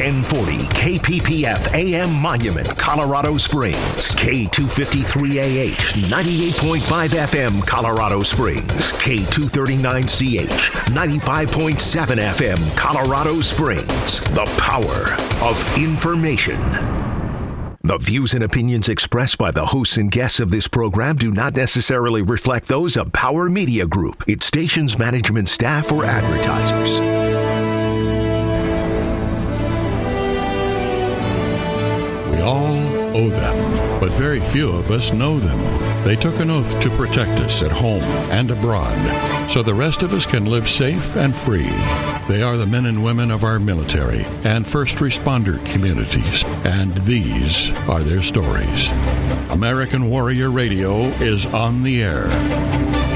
1040 KPPF AM Monument, Colorado Springs. K253AH, 98.5 FM, Colorado Springs. K239CH, 95.7 FM, Colorado Springs. The power of information. The views and opinions expressed by the hosts and guests of this program do not necessarily reflect those of Power Media Group, its station's management staff, or advertisers. We all owe them, but very few of us know them. They took an oath to protect us at home and abroad, so the rest of us can live safe and free. They are the men and women of our military and first responder communities, and these are their stories. American Warrior Radio is on the air.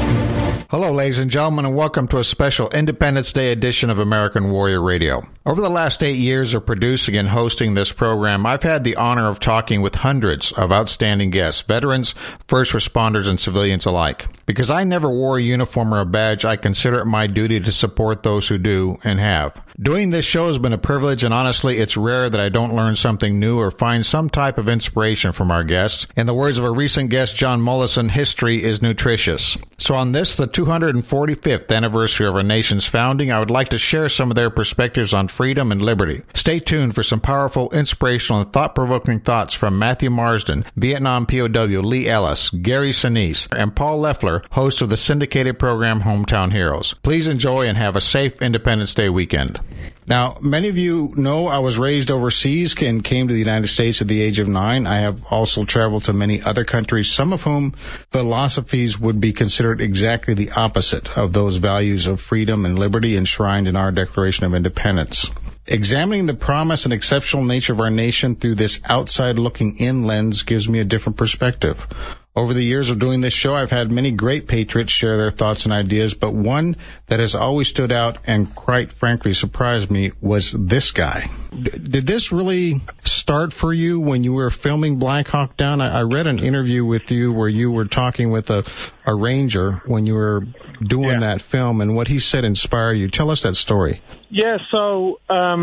Hello, ladies and gentlemen, and welcome to a special Independence Day edition of American Warrior Radio. Over the last 8 years of producing and hosting this program, I've had the honor of talking with hundreds of outstanding guests, veterans, first responders, and civilians alike. Because I never wore a uniform or a badge, I consider it my duty to support those who do and have. Doing this show has been a privilege, and honestly, it's rare that I don't learn something new or find some type of inspiration from our guests. In the words of a recent guest, John Mullison, history is nutritious. So on this, the 245th anniversary of our nation's founding, I would like to share some of their perspectives on freedom and liberty. Stay tuned for some powerful, inspirational, and thought-provoking thoughts from Matthew Marsden, Vietnam POW Lee Ellis, Gary Sinise, and Paul Leffler, host of the syndicated program Hometown Heroes. Please enjoy and have a safe Independence Day weekend. Now, many of you know I was raised overseas and came to the United States at the age of 9. I have also traveled to many other countries, some of whom philosophies would be considered exactly the opposite of those values of freedom and liberty enshrined in our Declaration of Independence. Examining the promise and exceptional nature of our nation through this outside-looking-in lens gives me a different perspective. Over the years of doing this show, I've had many great patriots share their thoughts and ideas, but one that has always stood out and quite frankly surprised me was this guy. Did this really start for you when you were filming Black Hawk Down? I read an interview with you where you were talking with a ranger when you were doing that film, and what he said inspired you. Tell us that story. Yeah, so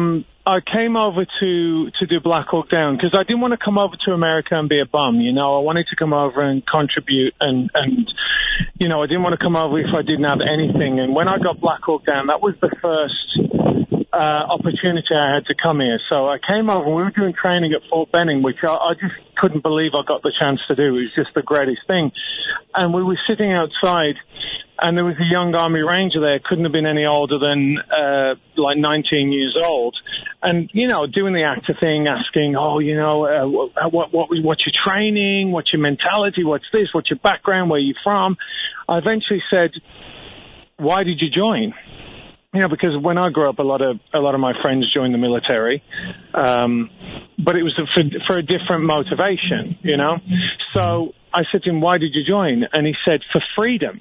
I came over to do Black Hawk Down because I didn't want to come over to America and be a bum, you know. I wanted to come over and contribute and you know, I didn't want to come over if I didn't have anything. And when I got Black Hawk Down, that was the first opportunity I had to come here. So I came over and we were doing training at Fort Benning, which I just couldn't believe I got the chance to do. It was just the greatest thing. And we were sitting outside, and there was a young Army Ranger there, couldn't have been any older than like 19 years old. And, you know, doing the actor thing, asking, oh, you know, what's your training? What's your mentality? What's this? What's your background? Where are you from? I eventually said, why did you join? You know, because when I grew up, a lot of my friends joined the military, but it was for a different motivation, you know. So I said to him, "Why did you join?" And he said, "For freedom."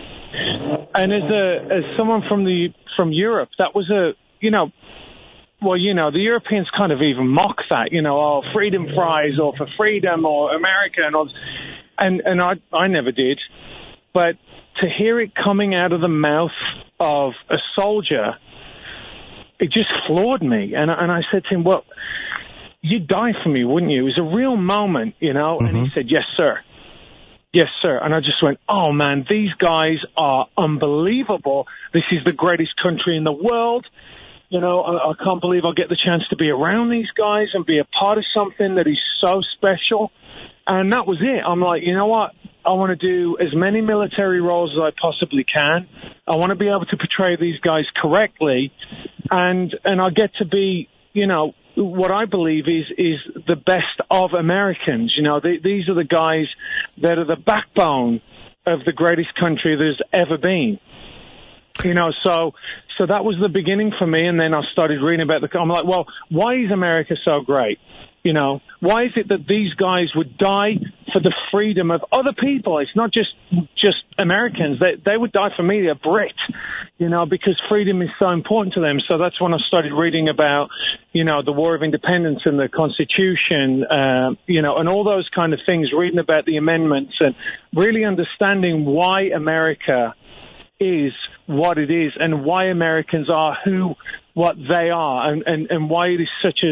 And as someone from Europe, that was you know, well, you know, the Europeans kind of even mock that, you know, oh, freedom fries or for freedom or America and all, and I never did, but to hear it coming out of the mouth of a soldier, it just floored me. And I said to him, well, you'd die for me, wouldn't you? It was a real moment, you know? Mm-hmm. And he said, yes, sir. Yes, sir. And I just went, oh, man, these guys are unbelievable. This is the greatest country in the world. You know, I can't believe I'll get the chance to be around these guys and be a part of something that is so special. And that was it. I'm like, you know what? I want to do as many military roles as I possibly can. I want to be able to portray these guys correctly. And I get to be, you know, what I believe is the best of Americans. You know, these are the guys that are the backbone of the greatest country there's ever been. You know, so that was the beginning for me. And then I started reading about I'm like, well, why is America so great? You know, why is it that these guys would die for the freedom of other people? It's not just Americans. They would die for me, a Brit, you know, because freedom is so important to them. So that's when I started reading about, you know, the War of Independence and the Constitution, you know, and all those kind of things, reading about the amendments and really understanding why America is what it is and why Americans are who what they are and why it is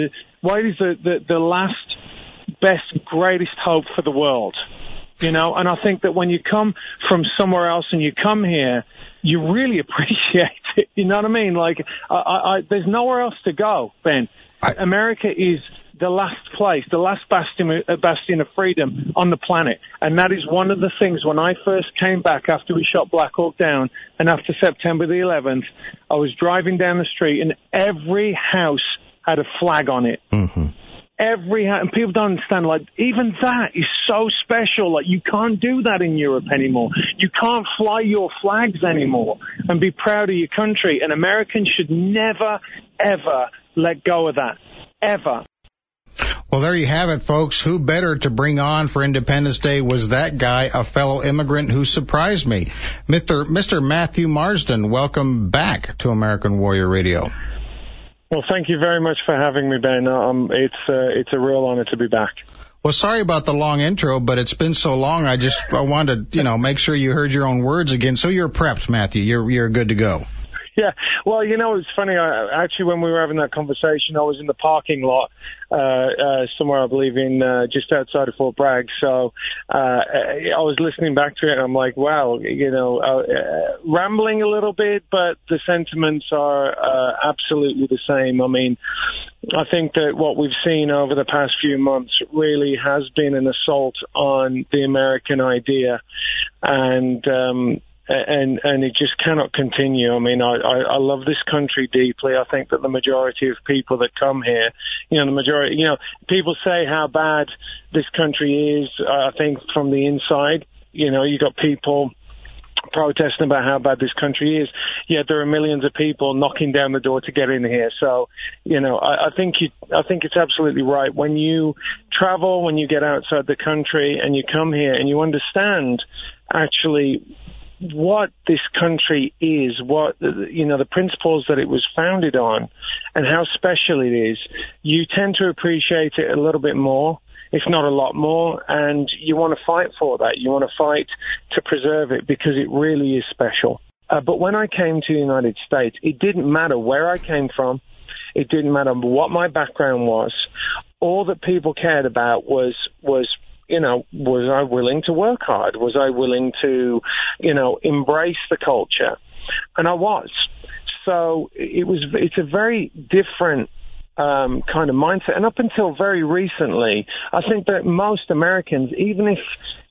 the last, best, greatest hope for the world. And I think that when you come from somewhere else and you come here, you really appreciate it. You know what I mean? Like, there's nowhere else to go, Ben. America is the last place, the last bastion of freedom on the planet. And that is one of the things when I first came back after we shot Black Hawk Down and after September the 11th, I was driving down the street and every house had a flag on it. Mm-hmm. And people don't understand, like, even that is so special. Like, you can't do that in Europe anymore. You can't fly your flags anymore and be proud of your country. And Americans should never, ever let go of that. Ever. Well, there you have it, folks. Who better to bring on for Independence Day was that guy, a fellow immigrant who surprised me. Mr. Matthew Marsden, welcome back to American Warrior Radio. Well, thank you very much for having me, Ben. It's a real honor to be back. Well, sorry about the long intro, but it's been so long. I wanted to, make sure you heard your own words again. So you're prepped, Matthew. You're good to go. Yeah. Well, it's funny. Actually, when we were having that conversation, I was in the parking lot somewhere, I believe, in just outside of Fort Bragg. So I was listening back to it, and I'm like, wow, rambling a little bit, but the sentiments are absolutely the same. I mean, I think that what we've seen over the past few months really has been an assault on the American idea, and it just cannot continue. I mean, I love this country deeply. I think that the majority of people that come here, people say how bad this country is, I think, from the inside. You got people protesting about how bad this country is, yet there are millions of people knocking down the door to get in here. So, I think it's absolutely right. When you travel, when you get outside the country and you come here and you understand actually what this country is, what, the principles that it was founded on and how special it is, you tend to appreciate it a little bit more, if not a lot more, and you want to fight for that. You want to fight to preserve it because it really is special. But when I came to the United States, it didn't matter where I came from. It didn't matter what my background was. All that people cared about was I willing to work hard? Was I willing to, embrace the culture? And I was. So it's a very different kind of mindset. And up until very recently, I think that most Americans, even if,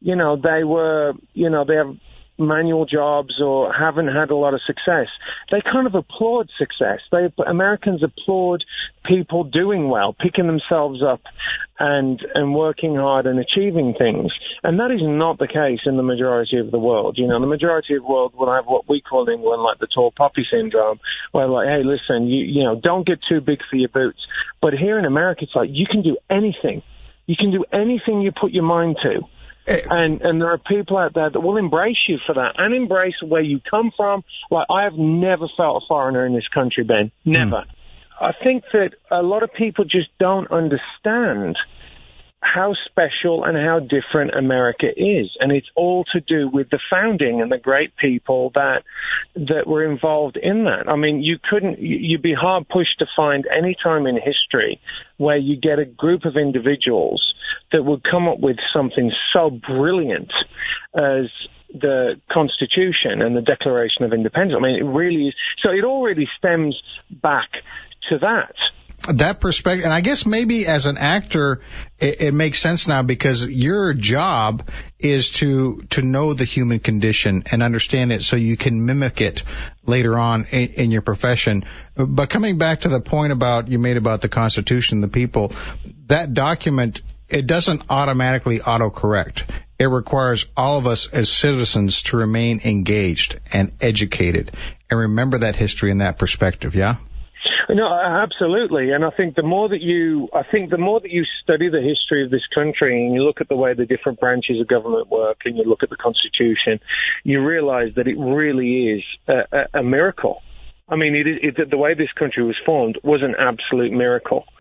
they have manual jobs or haven't had a lot of success, they kind of applaud success. Americans applaud people doing well, picking themselves up and working hard and achieving things. And that is not the case in the majority of the world. The majority of the world will have what we call in England like the tall poppy syndrome, where like, hey, listen, you don't get too big for your boots. But here in America, it's like you can do anything. You can do anything you put your mind to. And there are people out there that will embrace you for that and embrace where you come from. Like, I have never felt a foreigner in this country, Ben. Never. I think that a lot of people just don't understand how special and how different America is. And it's all to do with the founding and the great people that were involved in that. I mean, you'd be hard pushed to find any time in history where you get a group of individuals that would come up with something so brilliant as the Constitution and the Declaration of Independence. I mean, it really is. So it already stems back to that perspective. And I guess maybe as an actor, it makes sense now because your job is to know the human condition and understand it so you can mimic it later on in your profession. But coming back to the point you made about the Constitution, the people, that document, it doesn't automatically autocorrect. It requires all of us as citizens to remain engaged and educated and remember that history and that perspective, yeah? No, absolutely. And I think the more that you study the history of this country and you look at the way the different branches of government work and you look at the Constitution, you realize that it really is a miracle. I mean, the way this country was formed was an absolute miracle.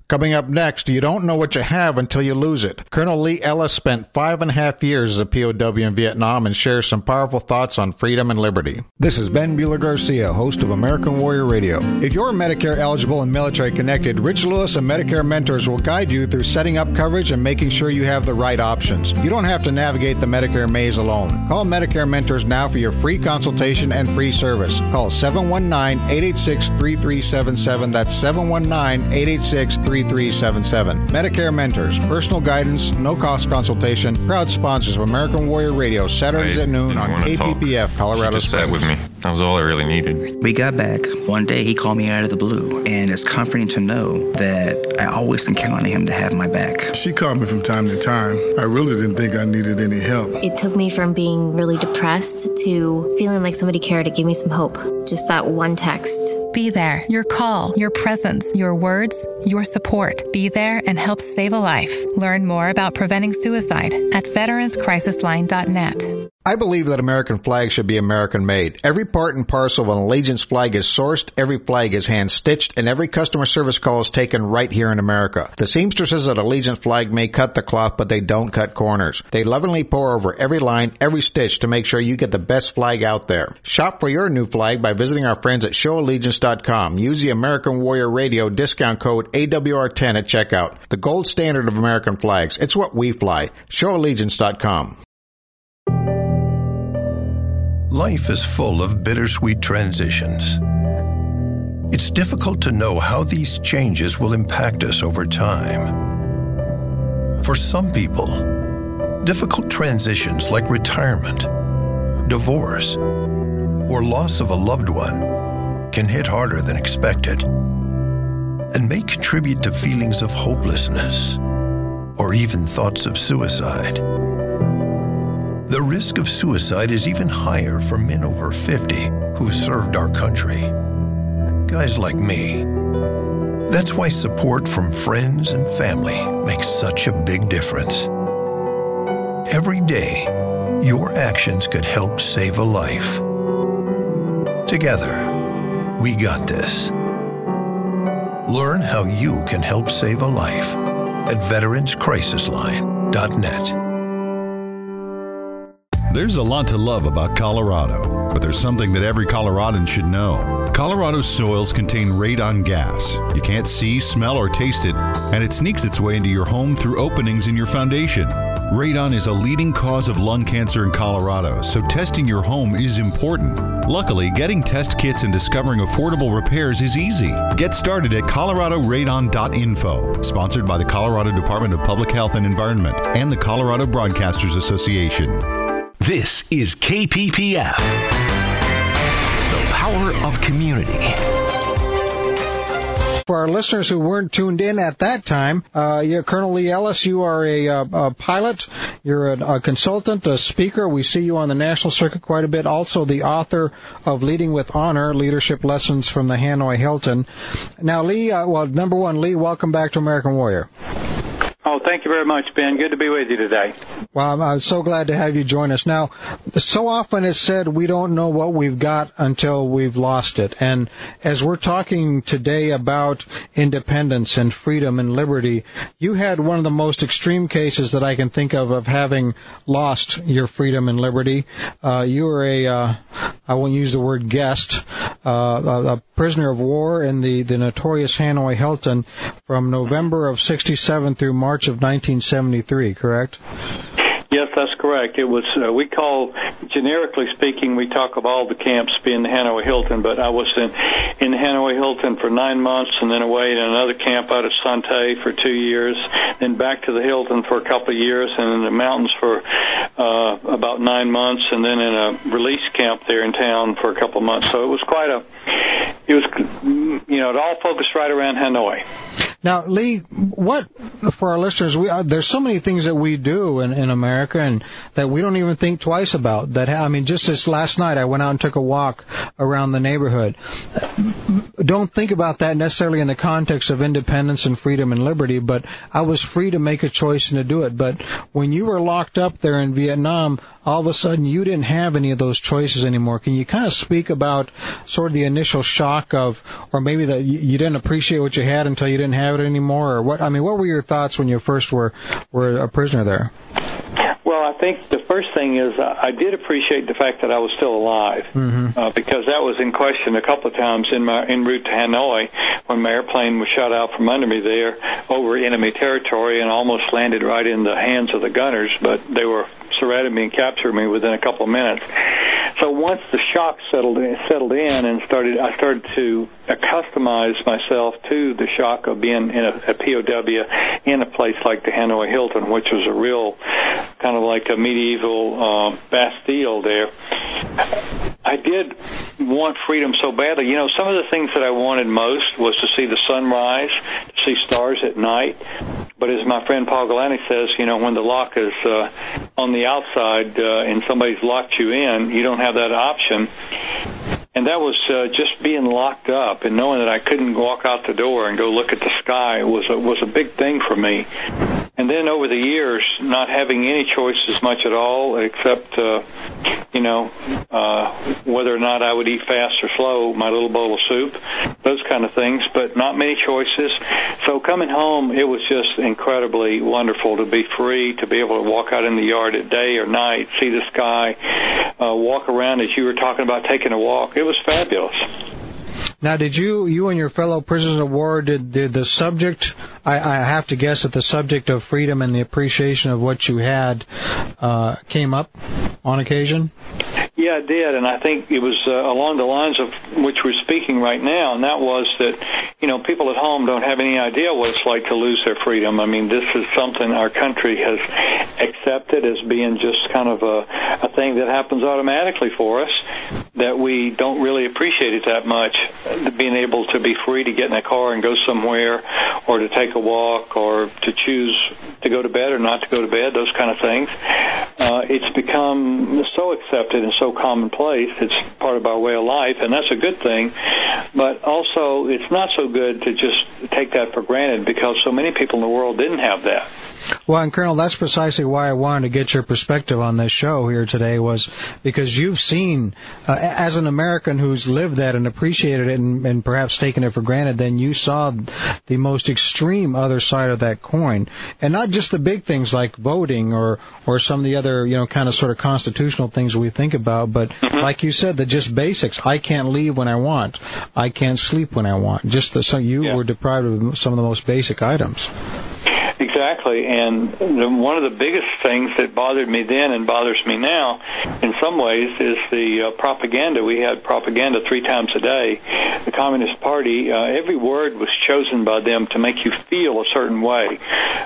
Coming up next, you don't know what you have until you lose it. Colonel Lee Ellis spent 5.5 years as a POW in Vietnam and shares some powerful thoughts on freedom and liberty. This is Ben Bueller-Garcia, host of American Warrior Radio. If you're Medicare eligible and military connected, Rich Lewis and Medicare Mentors will guide you through setting up coverage and making sure you have the right options. You don't have to navigate the Medicare maze alone. Call Medicare Mentors now for your free consultation and free service. Call 719-886-3377. That's 719-886-3377. Medicare Mentors, personal guidance, no-cost consultation, proud sponsors of American Warrior Radio, Saturdays at noon on KPPF, Colorado Springs. She just sat with me. That was all I really needed. We got back. One day he called me out of the blue, and it's comforting to know that I always can count on him to have my back. She called me from time to time. I really didn't think I needed any help. It took me from being really depressed to feeling like somebody cared. It gave me some hope. Just that one text. Be there. Your call, your presence, your words, your support. Be there and help save a life. Learn more about preventing suicide at veteranscrisisline.net. I believe that American flags should be American-made. Every part and parcel of an Allegiance flag is sourced, every flag is hand-stitched, and every customer service call is taken right here in America. The seamstresses at Allegiance flag may cut the cloth, but they don't cut corners. They lovingly pour over every line, every stitch to make sure you get the best flag out there. Shop for your new flag by visiting our friends at showallegiance.com. Use the American Warrior Radio discount code AWR10 at checkout. The gold standard of American flags. It's what we fly. Showallegiance.com. Life is full of bittersweet transitions. It's difficult to know how these changes will impact us over time. For some people, difficult transitions like retirement, divorce, or loss of a loved one can hit harder than expected and may contribute to feelings of hopelessness or even thoughts of suicide. The risk of suicide is even higher for men over 50 who served our country. Guys like me. That's why support from friends and family makes such a big difference. Every day, your actions could help save a life. Together, we got this. Learn how you can help save a life at veteranscrisisline.net. There's a lot to love about Colorado, but there's something that every Coloradan should know. Colorado's soils contain radon gas. You can't see, smell, or taste it, and it sneaks its way into your home through openings in your foundation. Radon is a leading cause of lung cancer in Colorado, so testing your home is important. Luckily, getting test kits and discovering affordable repairs is easy. Get started at coloradoradon.info, sponsored by the Colorado Department of Public Health and Environment and the Colorado Broadcasters Association. This is KPPF, the power of community. For our listeners who weren't tuned in at that time, you're Colonel Lee Ellis. You are a pilot. You're a consultant, a speaker. We see you on the national circuit quite a bit. Also the author of Leading with Honor, Leadership Lessons from the Hanoi Hilton. Now, Lee, number one, Lee, welcome back to American Warrior. Oh, thank you very much, Ben. Good to be with you today. Well, I'm so glad to have you join us. Now, so often it's said we don't know what we've got until we've lost it. And as we're talking today about independence and freedom and liberty, you had one of the most extreme cases that I can think of having lost your freedom and liberty. You were I won't use the word guest, a prisoner of war in the notorious Hanoi Hilton from November of 67 through March of 1973, correct? Yes, that's correct. It was, we call, generically speaking, we talk of all the camps being the Hanoi Hilton, but I was in the Hanoi Hilton for 9 months and then away in another camp out at Sante for 2 years, then back to the Hilton for a couple of years and in the mountains for about 9 months, and then in a release camp there in town for a couple of months. So it was it all focused right around Hanoi. Now, Lee, what, for our listeners, there's so many things that we do in America and that we don't even think twice about. Just this last night, I went out and took a walk around the neighborhood. Don't think about that necessarily in the context of independence and freedom and liberty, but I was free to make a choice and to do it. But when you were locked up there in Vietnam, all of a sudden you didn't have any of those choices anymore. Can you kind of speak about sort of the initial shock of, or maybe that you didn't appreciate what you had until you didn't have have it anymore? Or what? I mean, what were your thoughts when you first were a prisoner there? Well, I think the first thing is I did appreciate the fact that I was still alive, because that was in question a couple of times en route to Hanoi when my airplane was shot out from under me there over enemy territory and almost landed right in the hands of the gunners, but they were surrounded me and captured me within a couple of minutes. So once the shock settled in and I started to accustomize myself to the shock of being in a POW in a place like the Hanoi Hilton, which was a real kind of like a medieval Bastille there. I did want freedom so badly. You know, some of the things that I wanted most was to see the sunrise, to see stars at night. But as my friend Paul Galani says, you know, when the lock is on the outside and somebody's locked you in, you don't have that option. And that was just being locked up and knowing that I couldn't walk out the door and go look at the sky was a big thing for me. And then over the years, not having any choices much at all, except, whether or not I would eat fast or slow, my little bowl of soup, those kind of things, but not many choices. So coming home, it was just incredibly wonderful to be free, to be able to walk out in the yard at day or night, see the sky, walk around as you were talking about taking a walk. It was fabulous. Now, did you and your fellow prisoners of war, did the subject, I have to guess that the subject of freedom and the appreciation of what you had came up on occasion? Yeah, it did, and I think it was along the lines of which we're speaking right now, and that was that, you know, people at home don't have any idea what it's like to lose their freedom. I mean, this is something our country has accepted as being just kind of a thing that happens automatically for us, that we don't really appreciate it that much, being able to be free to get in a car and go somewhere, or to take a walk, or to choose to go to bed or not to go to bed, those kind of things. It's become so accepted and so commonplace. It's part of our way of life, and that's a good thing. But also, it's not so good to just take that for granted, because so many people in the world didn't have that. Well, and Colonel, that's precisely why I wanted to get your perspective on this show here today, was because you've seen, as an American who's lived that and appreciated it and perhaps taken it for granted, then you saw the most extreme other side of that coin. And not just the big things like voting or some of the other, kind of sort of constitutional things we think about, but like you said, the just basics. I can't leave when I want. I can't sleep when I want. You were deprived of some of the most basic items. Exactly, and one of the biggest things that bothered me then and bothers me now, in some ways, is the propaganda. We had propaganda 3 times a day. The Communist Party, every word was chosen by them to make you feel a certain way.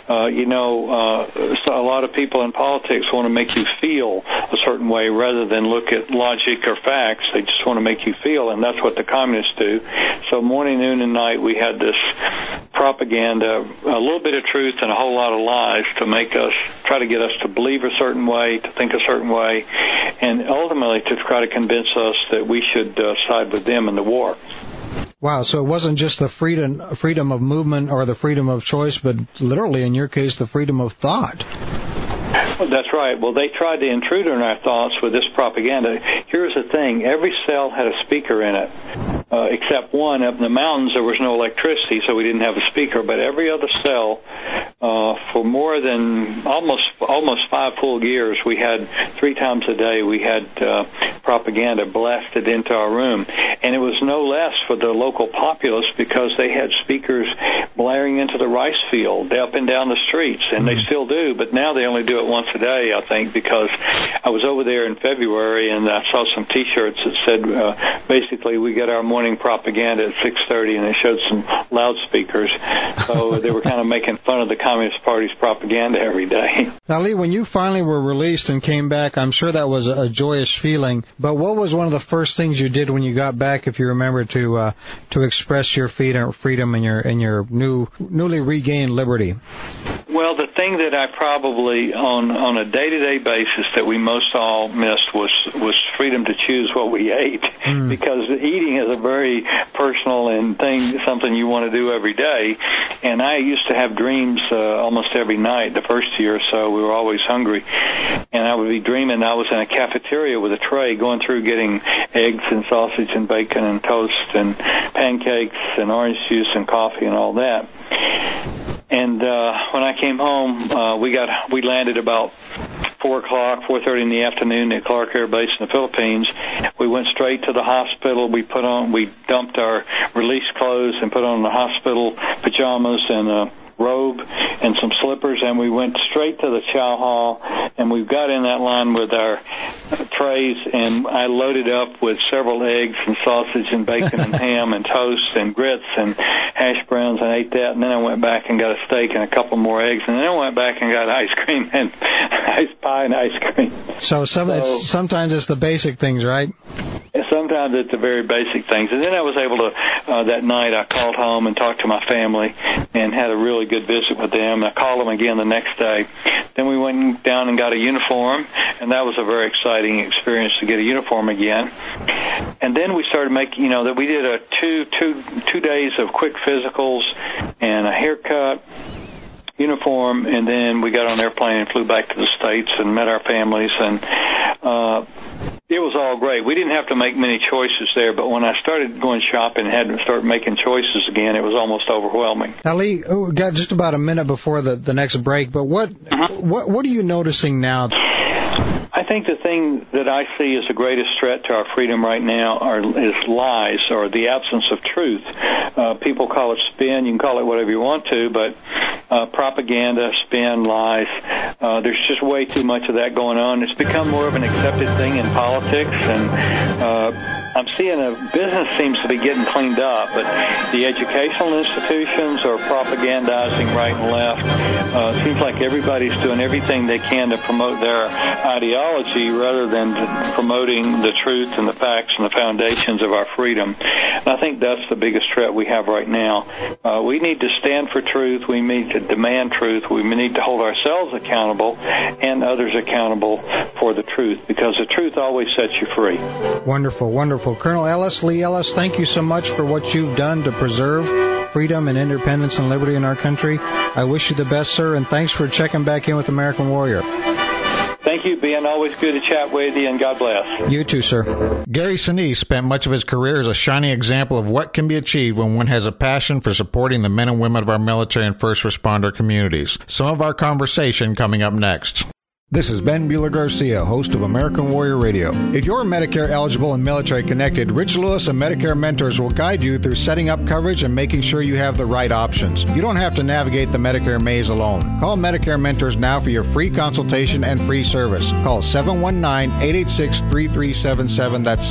So a lot of people in politics want to make you feel a certain way rather than look at logic or facts. They just want to make you feel, and that's what the communists do. So morning, noon, and night, we had this propaganda, a little bit of truth and a whole lot of lies to try to get us to believe a certain way, to think a certain way, and ultimately to try to convince us that we should side with them in the war. Wow, so it wasn't just the freedom of movement or the freedom of choice, but literally, in your case, the freedom of thought. Well, that's right. Well, they tried to intrude on our thoughts with this propaganda. Here's the thing. Every cell had a speaker in it, except one. Up in the mountains, there was no electricity, so we didn't have a speaker. But every other cell, for more than almost 5 full years, we had 3 times a day, we had propaganda blasted into our room. And it was no less for the local populace, because they had speakers blaring into the rice field up and down the streets, and they still do, but now they only do it once a day, I think, because I was over there in February and I saw some T-shirts that said, basically, we get our morning propaganda at 6:30, and they showed some loudspeakers. So they were kind of making fun of the Communist Party's propaganda every day. Now, Lee, when you finally were released and came back, I'm sure that was a joyous feeling, but what was one of the first things you did when you got back, if you remember, to express your freedom and your newly regained liberty? Well, the thing that I probably, on a day-to-day basis, that we most all missed was freedom to choose what we ate, because eating is a very personal something you want to do every day. And I used to have dreams almost every night. The first year or so, we were always hungry, and I would be dreaming I was in a cafeteria with a tray going through getting eggs and sausage and bacon and toast and pancakes and orange juice and coffee and all that. And when I came home, we landed about 4:30 in the afternoon at Clark Air Base in the Philippines. We went straight to the hospital. We dumped our release clothes and put on the hospital pajamas and a robe and some slippers, and we went straight to the chow hall, and we got in that line with our trays, and I loaded up with several eggs and sausage and bacon and ham and toast and grits and hash browns, and ate that, and then I went back and got a steak and a couple more eggs, and then I went back and got ice cream and ice pie and ice cream. So sometimes it's the basic things, right? Sometimes it's the very basic things. And then I was able to, that night I called home and talked to my family and had a really good visit with them. I called them again the next day. Then we went down and got a uniform, and that was a very exciting experience to get a uniform again. And then we started making, that we did a two days of quick physicals and a haircut, uniform, and then we got on an airplane and flew back to the States and met our families, and it was all great. We didn't have to make many choices there, but when I started going shopping and had to start making choices again, it was almost overwhelming. Now, Lee, we got just about a minute before the next break, but what are you noticing now? I think the thing that I see as the greatest threat to our freedom right now is lies, or the absence of truth. People call it spin. You can call it whatever you want to, but propaganda, spin, lies, there's just way too much of that going on. It's become more of an accepted thing in politics, and I'm seeing business seems to be getting cleaned up, but the educational institutions are propagandizing right and left. It seems like everybody's doing everything they can to promote their ideology rather than promoting the truth and the facts and the foundations of our freedom. And I think that's the biggest threat we have right now. We need to stand for truth. We need to demand truth. We need to hold ourselves accountable and others accountable for the truth, because the truth always sets you free. Wonderful, wonderful. Colonel Ellis, Lee Ellis, thank you so much for what you've done to preserve freedom and independence and liberty in our country. I wish you the best, sir, and thanks for checking back in with American Warrior. Thank you, Ben. Always good to chat with you, and God bless. You too, sir. Gary Sinise spent much of his career as a shining example of what can be achieved when one has a passion for supporting the men and women of our military and first responder communities. Some of our conversation coming up next. This is Ben Bueller-Garcia, host of American Warrior Radio. If you're Medicare eligible and military connected, Rich Lewis and Medicare Mentors will guide you through setting up coverage and making sure you have the right options. You don't have to navigate the Medicare maze alone. Call Medicare Mentors now for your free consultation and free service. Call 719-886-3377. That's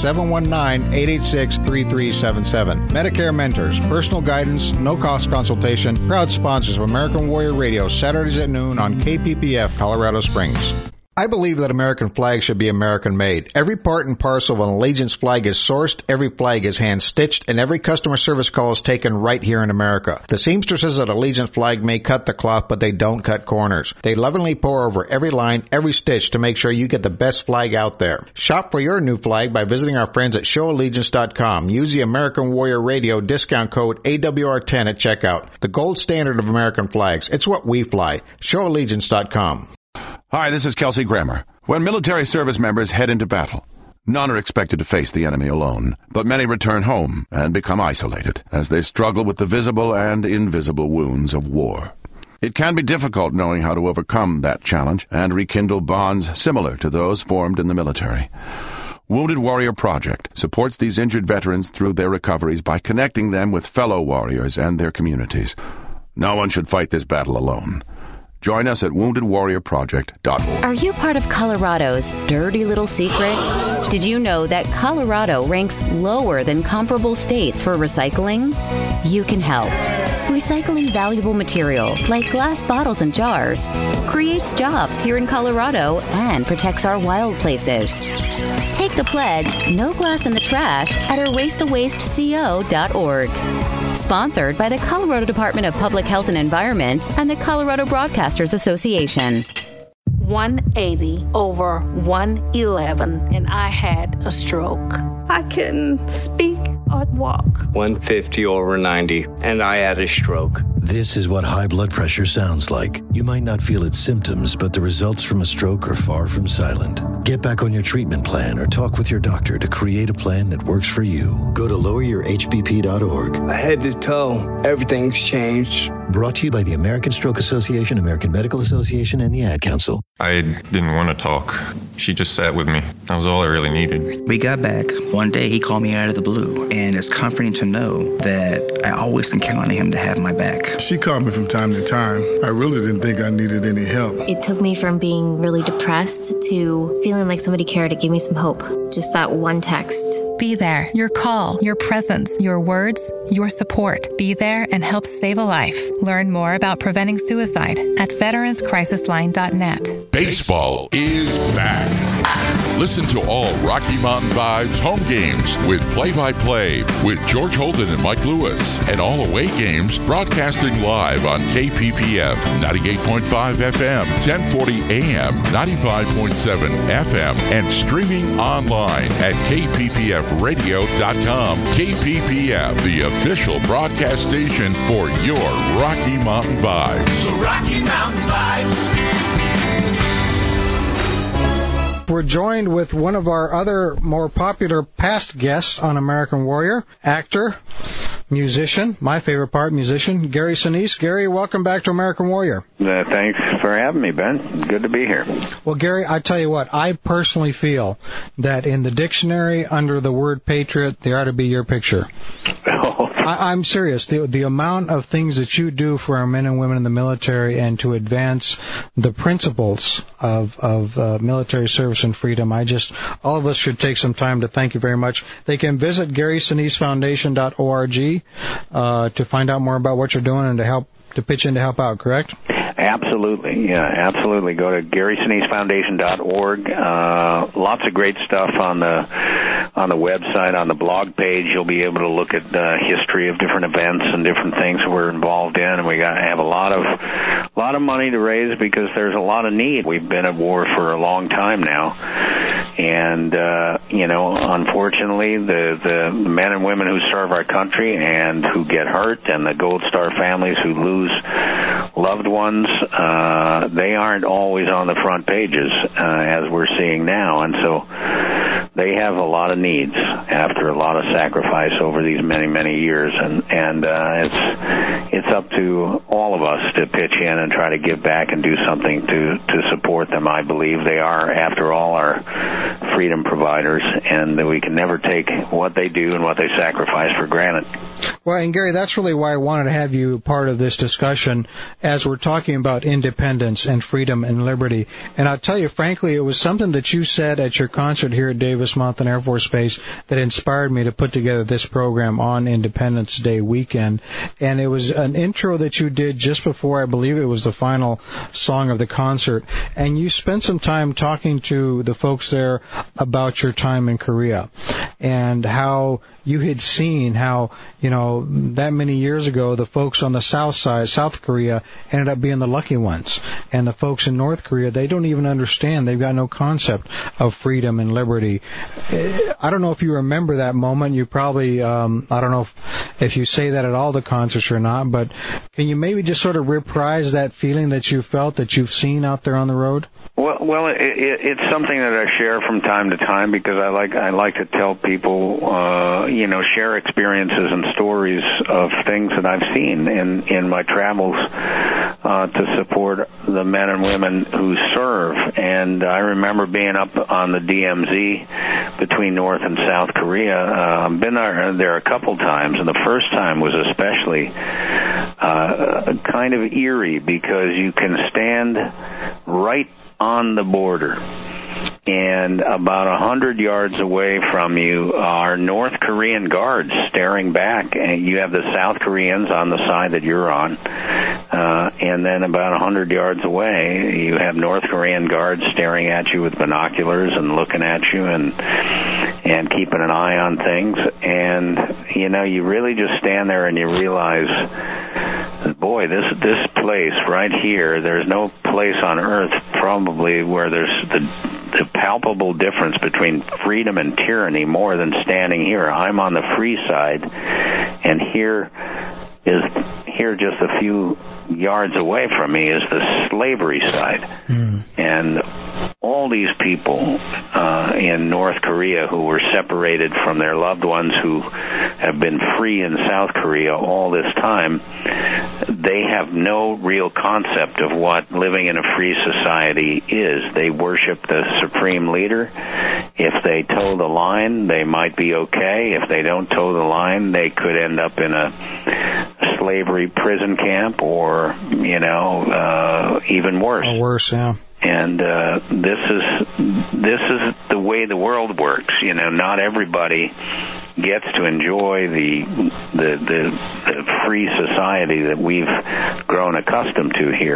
719-886-3377. Medicare Mentors, personal guidance, no-cost consultation, proud sponsors of American Warrior Radio, Saturdays at noon on KPPF, Colorado Springs. I believe that American flags should be American-made. Every part and parcel of an Allegiance flag is sourced, every flag is hand-stitched, and every customer service call is taken right here in America. The seamstresses at Allegiance flag may cut the cloth, but they don't cut corners. They lovingly pour over every line, every stitch to make sure you get the best flag out there. Shop for your new flag by visiting our friends at showallegiance.com. Use the American Warrior Radio discount code AWR10 at checkout. The gold standard of American flags. It's what we fly. Showallegiance.com. Hi, this is Kelsey Grammer. When military service members head into battle, none are expected to face the enemy alone, but many return home and become isolated as they struggle with the visible and invisible wounds of war. It can be difficult knowing how to overcome that challenge and rekindle bonds similar to those formed in the military. Wounded Warrior Project supports these injured veterans through their recoveries by connecting them with fellow warriors and their communities. No one should fight this battle alone. Join us at woundedwarriorproject.org. Are you part of Colorado's dirty little secret? Did you know that Colorado ranks lower than comparable states for recycling? You can help. Recycling valuable material, like glass bottles and jars, creates jobs here in Colorado and protects our wild places. Take the pledge, No Glass in the Trash, at EraseTheWasteCO.org. Sponsored by the Colorado Department of Public Health and Environment and the Colorado Broadcasters Association. 180 over 111, and I had a stroke. I couldn't speak. I'd walk. 150/90, and I had a stroke. This is what high blood pressure sounds like. You might not feel its symptoms, but the results from a stroke are far from silent. Get back on your treatment plan or talk with your doctor to create a plan that works for you. Go to loweryourhbp.org. Head to toe, everything's changed. Brought to you by the American Stroke Association, American Medical Association, and the Ad Council. I didn't want to talk. She just sat with me. That was all I really needed. We got back. One day he called me out of the blue, and it's comforting to know that I always can count on him to have my back. She called me from time to time. I really didn't think I needed any help. It took me from being really depressed to feeling like somebody cared to give me some hope. Just that one text. Be there. Your call, your presence, your words, your support. Be there and help save a life. Learn more about preventing suicide at veteranscrisisline.net. Baseball is back. Listen to all Rocky Mountain Vibes home games with play-by-play with George Holden and Mike Lewis, and all away games broadcasting live on KPPF 98.5 FM, 1040 AM, 95.7 FM, and streaming online at kppfradio.com. KPPF, the official broadcast station for your Rocky Mountain Vibes. The Rocky Mountain Vibes. We're joined with one of our other more popular past guests on American Warrior, actor, musician, my favorite part, musician, Gary Sinise. Gary, welcome back to American Warrior. Thanks for having me, Ben. Good to be here. Well, Gary, I tell you what, I personally feel that in the dictionary under the word patriot, there ought to be your picture. I'm serious. The amount of things that you do for our men and women in the military and to advance the principles of military service and freedom, all of us should take some time to thank you very much. They can visit GarySiniseFoundation.org to find out more about what you're doing and to pitch in to help out, correct? Absolutely, yeah, absolutely. Go to GarySiniseFoundation.org. Lots of great stuff on the website, on the blog page. You'll be able to look at the history of different events and different things we're involved in, and we have a lot of money to raise because there's a lot of need. We've been at war for a long time now, and unfortunately, the men and women who serve our country and who get hurt, and the Gold Star families who lose loved ones, they aren't always on the front pages as we're seeing now, and so they have a lot of needs after a lot of sacrifice over these many, many years, and it's up to all of us to pitch in and try to give back and do something to support them. I believe they are, after all, our freedom providers, and that we can never take what they do and what they sacrifice for granted. Well, and Gary, that's really why I wanted to have you part of this discussion as we're talking about independence and freedom and liberty. And I'll tell you, frankly, it was something that you said at your concert here at Davis Monthan Air Force Base that inspired me to put together this program on Independence Day weekend. And it was an intro that you did just before, I believe it was the final song of the concert. And you spent some time talking to the folks there about your time in Korea and how you had seen how, that many years ago, the folks on the south side, South Korea, ended up being the lucky ones. And the folks in North Korea, they don't even understand. They've got no concept of freedom and liberty. I don't know if you remember that moment. You probably, I don't know if you say that at all the concerts or not, but can you maybe just sort of reprise that feeling that you felt, that you've seen out there on the road? Well, it's something that I share from time to time because I like to tell people, share experiences and stories of things that I've seen in my travels to support the men and women who serve. And I remember being up on the DMZ between North and South Korea. I've been there a couple times, and the first time was especially kind of eerie because you can stand right on the border, and about 100 yards away from you are North Korean guards staring back, and you have the South Koreans on the side that you're on, and then about 100 yards away you have North Korean guards staring at you with binoculars and looking at you and keeping an eye on things, and you really just stand there and you realize, boy, this place right here, there's no place on earth probably where there's the palpable difference between freedom and tyranny more than standing here. I'm on the free side, and here just a few yards away from me is the slavery side. And all these people in North Korea who were separated from their loved ones who have been free in South Korea all this time, they have no real concept of what living in a free society is. They worship the supreme leader. If they toe the line, they might be okay. If they don't toe the line, they could end up in a slavery prison camp, or even worse. Or worse, yeah. And this is the way the world works. Not everybody gets to enjoy the free society that we've grown accustomed to here.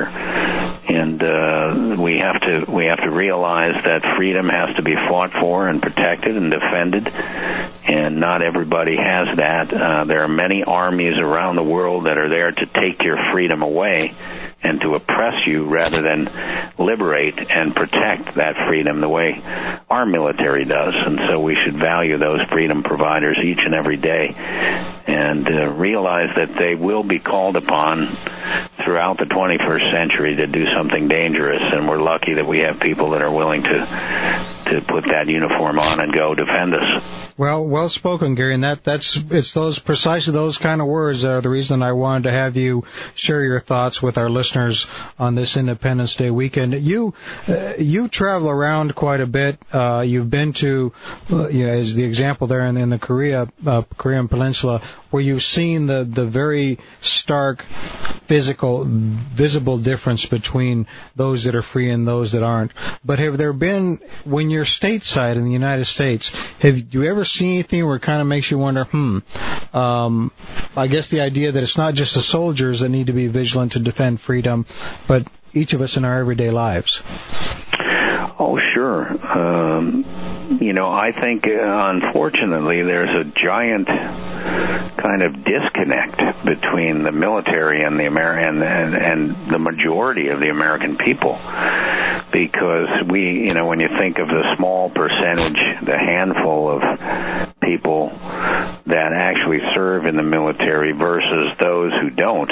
And we have to realize that freedom has to be fought for and protected and defended. And not everybody has that. There are many armies around the world that are there to take your freedom away and to oppress you rather than liberate and protect that freedom the way our military does. And so we should value those freedom providers each and every day and realize that they will be called upon throughout the 21st century to do something dangerous, and we're lucky that we have people that are willing to put that uniform on and go defend us. Well spoken, Gary, and it's precisely those kind of words that are the reason I wanted to have you share your thoughts with our listeners on this Independence Day weekend. You travel around quite a bit. You've been to, as the example there in the Korean Peninsula, where you've seen the very stark visible difference between those that are free and those that aren't. But have there been, when you're stateside in the United States, have you ever seen anything where it kind of makes you wonder, I guess the idea that it's not just the soldiers that need to be vigilant to defend freedom, but each of us in our everyday lives? Oh, sure. I think, unfortunately, there's a giant kind of disconnect between the military and the and the majority of the American people, because when you think of the small percentage, the handful of people that actually serve in the military versus those who don't,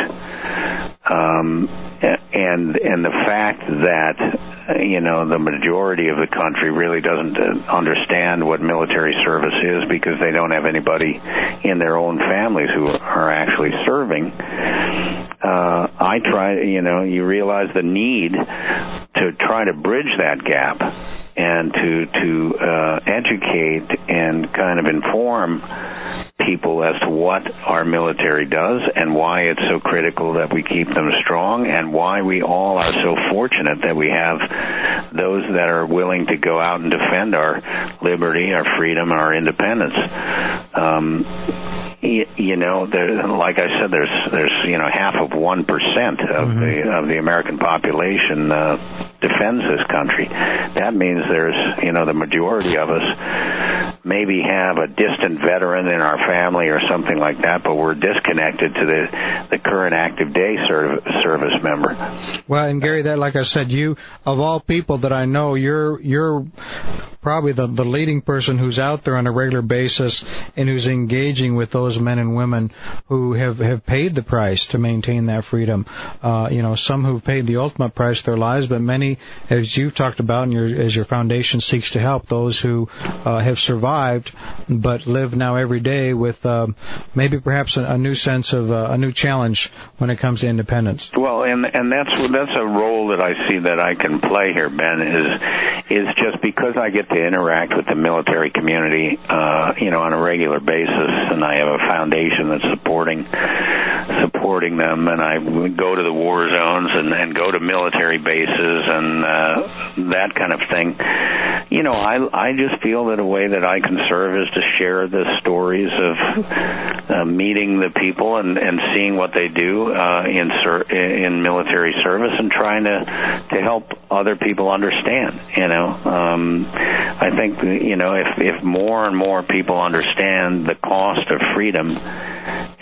and the fact that the majority of the country really doesn't understand what military service is because they don't have anybody in their own families who are actually serving. You realize the need to try to bridge that gap and to educate and kind of inform people as to what our military does and why it's so critical that we keep them strong, and why we all are so fortunate that we have those that are willing to go out and defend our liberty, our freedom, our independence. Like I said, there's half of 1% of the American population defends this country. That means there's the majority of us maybe have a distant veteran in our family or something like that, but we're disconnected to the current active day service member. Well, and Gary, that, like I said, you, of all people that I know, you're probably the leading person who's out there on a regular basis and who's engaging with those men and women who have paid the price to maintain that freedom. Some who've paid the ultimate price of their lives, but many, as you've talked about, and as your foundation seeks to help those who have survived but live now every day with maybe perhaps a new sense of a new challenge when it comes to independence. Well, and that's a role that I see that I can play here, Ben, is just because I get to interact with the military community, on a regular basis, and I have a foundation that's supporting them, and I go to the war zones and go to military bases and that kind of thing. I just feel that a way that I can serve is to share the stories of meeting the people and seeing what they do in military service and trying to help other people understand. I think if more and more people understand the cost of freedom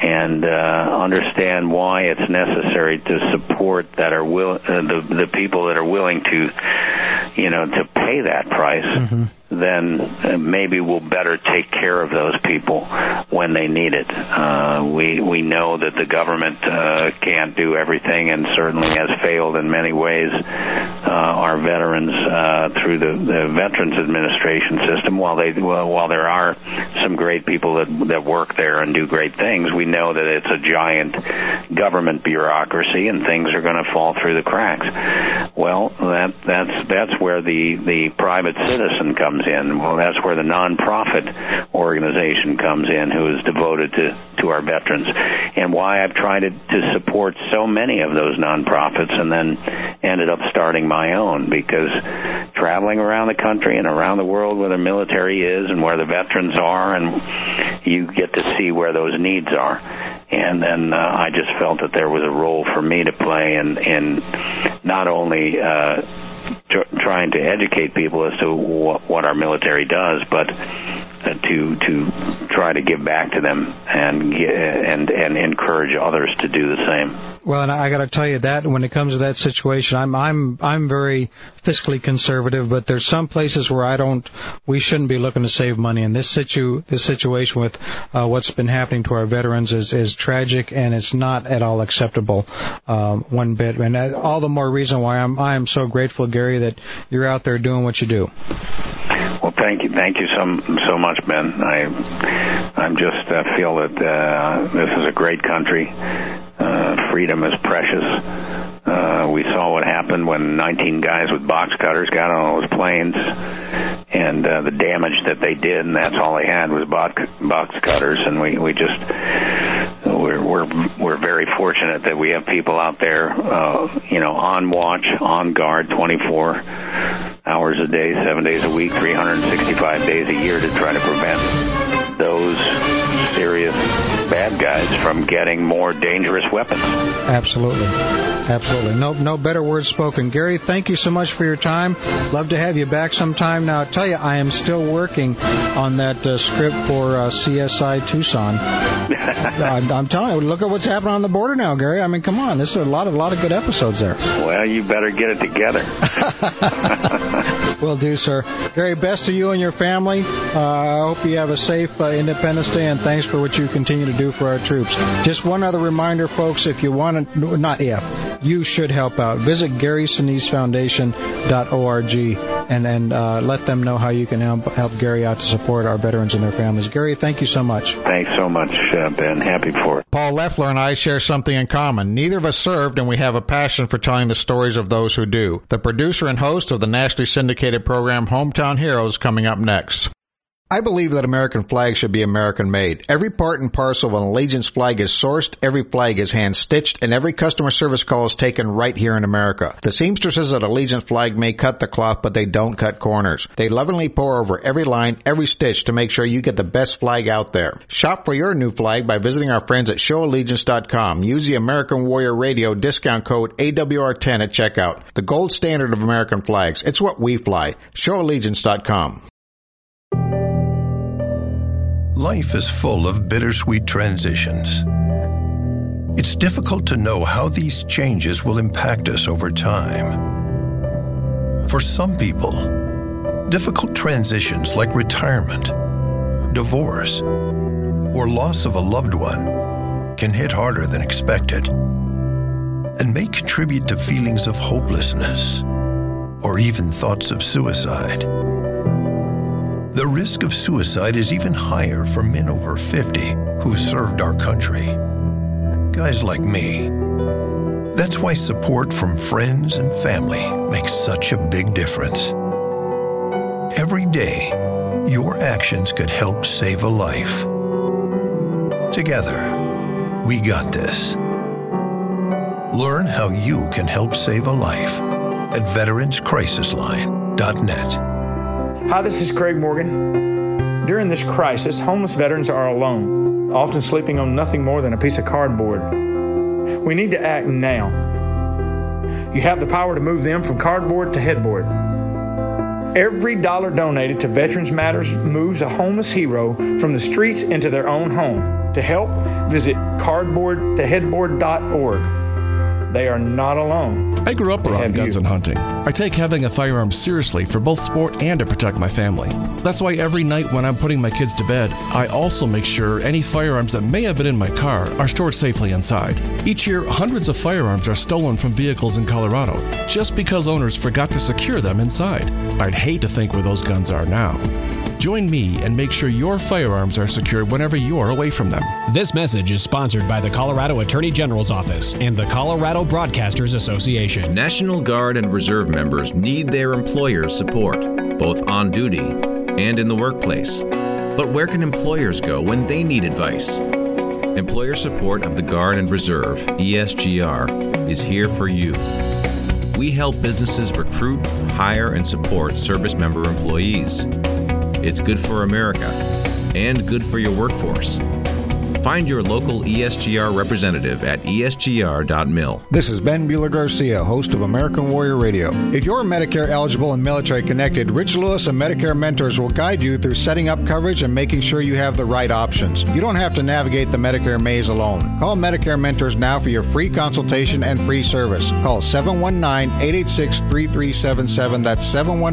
and understand why it's necessary to support that are the people that are willing to, to pay that price, then maybe we'll better take care of those people when they need it. We know that the government can't do everything, and certainly has failed in many ways our veterans through the Veterans Administration system. While there are some great people that work there and do great things, we know that it's a giant government bureaucracy, and things are going to fall through the cracks. Well, that's where the private citizen comes in. Well, that's where the nonprofit organization comes in, who is devoted to our veterans, and why I've tried to support so many of those nonprofits, and then ended up starting my own, because traveling around the country and around the world where the military is and where the veterans are, and you get to see where those needs are. And then I just felt that there was a role for me to play in not only trying to educate people as to what our military does, but to try to give back to them and encourage others to do the same. Well, and I got to tell you that when it comes to that situation, I'm very fiscally conservative, but there's some places where we shouldn't be looking to save money. And this situation with what's been happening to our veterans is tragic, and it's not at all acceptable one bit. And all the more reason why I am so grateful, Gary, that you're out there doing what you do. Well, thank you so much, Ben. I'm just feel that this is a great country. Freedom is precious. We saw what happened when 19 guys with box cutters got on those planes, and the damage that they did, and that's all they had was box cutters. And we're very fortunate that we have people out there, on watch, on guard, 24 hours a day, 7 days a week, 365 days a year to try to prevent those serious bad guys from getting more dangerous weapons. Absolutely. No better words spoken. Gary, thank you so much for your time. Love to have you back sometime. Now, I tell you, I am still working on that script for CSI Tucson. I'm telling you, look at what's happening on the border now, Gary. I mean, come on. This is a lot of good episodes there. Well, you better get it together. Will do, sir. Gary, best to you and your family. I hope you have a safe Independence Day, and thanks for what you continue to do for our troops. Just one other reminder, folks, if you want to, you should help out. Visit GarySineseFoundation.org and let them know how you can help Gary out to support our veterans and their families. Gary, thank you so much. Thanks so much, Ben. Happy for it. Paul Leffler and I share something in common. Neither of us served, and we have a passion for telling the stories of those who do. The producer and host of the nationally syndicated program Hometown Heroes coming up next. I believe that American flags should be American-made. Every part and parcel of an Allegiance flag is sourced, every flag is hand-stitched, and every customer service call is taken right here in America. The seamstresses at Allegiance Flag may cut the cloth, but they don't cut corners. They lovingly pour over every line, every stitch to make sure you get the best flag out there. Shop for your new flag by visiting our friends at showallegiance.com. Use the American Warrior Radio discount code AWR10 at checkout. The gold standard of American flags. It's what we fly. Showallegiance.com. Life is full of bittersweet transitions. It's difficult to know how these changes will impact us over time. For some people, difficult transitions like retirement, divorce, or loss of a loved one can hit harder than expected and may contribute to feelings of hopelessness or even thoughts of suicide. The risk of suicide is even higher for men over 50 who served our country. Guys like me. That's why support from friends and family makes such a big difference. Every day, your actions could help save a life. Together, we got this. Learn how you can help save a life at veteranscrisisline.net. Hi, this is Craig Morgan. During this crisis, homeless veterans are alone, often sleeping on nothing more than a piece of cardboard. We need to act now. You have the power to move them from cardboard to headboard. Every dollar donated to Veterans Matters moves a homeless hero from the streets into their own home. To help, visit cardboardtoheadboard.org. They are not alone. I grew up around guns and hunting. I take having a firearm seriously for both sport and to protect my family. That's why every night when I'm putting my kids to bed, I also make sure any firearms that may have been in my car are stored safely inside. Each year, hundreds of firearms are stolen from vehicles in Colorado just because owners forgot to secure them inside. I'd hate to think where those guns are now. Join me and make sure your firearms are secured whenever you're away from them. This message is sponsored by the Colorado Attorney General's Office and the Colorado Broadcasters Association. National Guard and Reserve members need their employers' support, both on duty and in the workplace. But where can employers go when they need advice? Employer support of the Guard and Reserve, ESGR, is here for you. We help businesses recruit, hire, and support service member employees. It's good for America and good for your workforce. Find your local ESGR representative at esgr.mil. This is Ben Bueller-Garcia, host of American Warrior Radio. If you're Medicare eligible and military connected, Rich Lewis and Medicare Mentors will guide you through setting up coverage and making sure you have the right options. You don't have to navigate the Medicare maze alone. Call Medicare Mentors now for your free consultation and free service. Call 719-886-3377. That's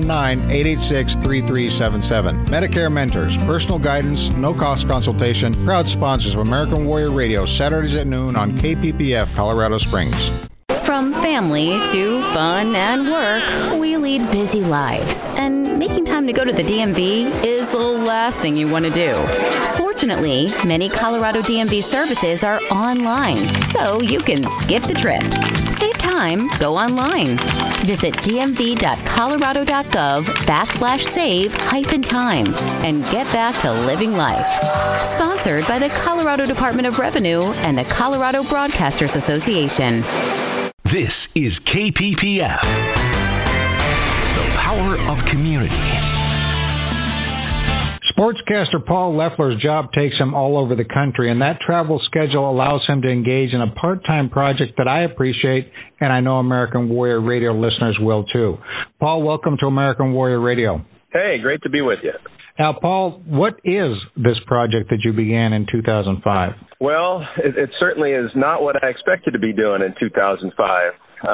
719-886-3377. Medicare Mentors, personal guidance, no-cost consultation, proud sponsors of American Warrior Radio, Saturdays at noon on KPPF, Colorado Springs. From family to fun and work, we lead busy lives, and making time to go to the DMV is the last thing you want to do. Fortunately, many Colorado DMV services are online, so you can skip the trip. Save time, go online. Visit dmv.colorado.gov/save-time and get back to living life. Sponsored by the Colorado Department of Revenue and the Colorado Broadcasters Association. This is KPPF, the power of community. Sportscaster Paul Leffler's job takes him all over the country, and that travel schedule allows him to engage in a part-time project that I appreciate, and I know American Warrior Radio listeners will too. Paul, welcome to American Warrior Radio. Hey, great to be with you. Now, Paul, what is this project that you began in 2005? Well, it certainly is not what I expected to be doing in 2005.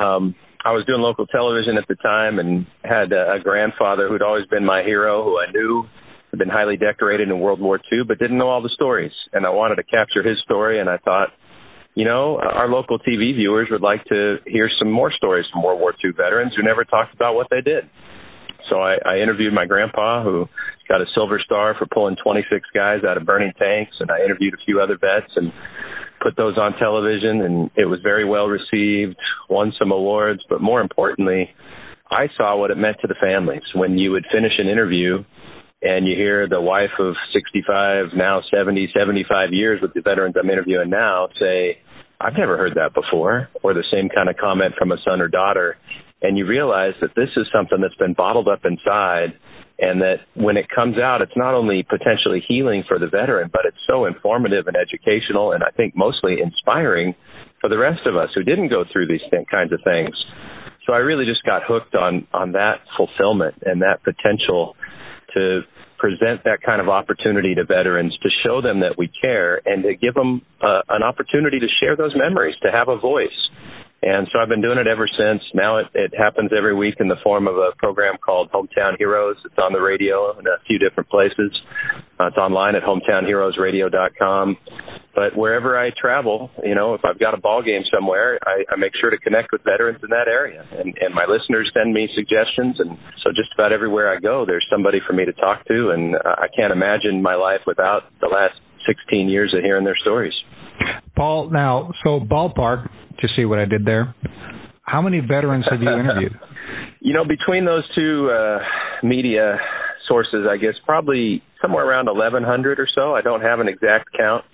I was doing local television at the time and had a grandfather who'd always been my hero, who I knew had been highly decorated in World War II, but didn't know all the stories. And I wanted to capture his story, and I thought, you know, our local TV viewers would like to hear some more stories from World War II veterans who never talked about what they did. So I interviewed my grandpa, who got a Silver Star for pulling 26 guys out of burning tanks, and I interviewed a few other vets and put those on television, and it was very well received, won some awards, but more importantly, I saw what it meant to the families when you would finish an interview and you hear the wife of 65, now 70, 75 years with the veterans I'm interviewing now say, I've never heard that before, or the same kind of comment from a son or daughter. And you realize that this is something that's been bottled up inside, and that when it comes out, it's not only potentially healing for the veteran, but it's so informative and educational, and I think mostly inspiring for the rest of us who didn't go through these kinds of things. So I really just got hooked on that fulfillment and that potential to present that kind of opportunity to veterans, to show them that we care, and to give them an opportunity to share those memories, to have a voice. And so I've been doing it ever since. Now it happens every week in the form of a program called Hometown Heroes. It's on the radio in a few different places. It's online at hometownheroesradio.com. But wherever I travel, you know, if I've got a ball game somewhere, I make sure to connect with veterans in that area. And my listeners send me suggestions. And so just about everywhere I go, there's somebody for me to talk to. And I can't imagine my life without the last 16 years of hearing their stories. Paul, now, so ballpark, to see what I did there, how many veterans have you interviewed? You know, between those two media sources, I guess probably somewhere around 1,100 or so. I don't have an exact count,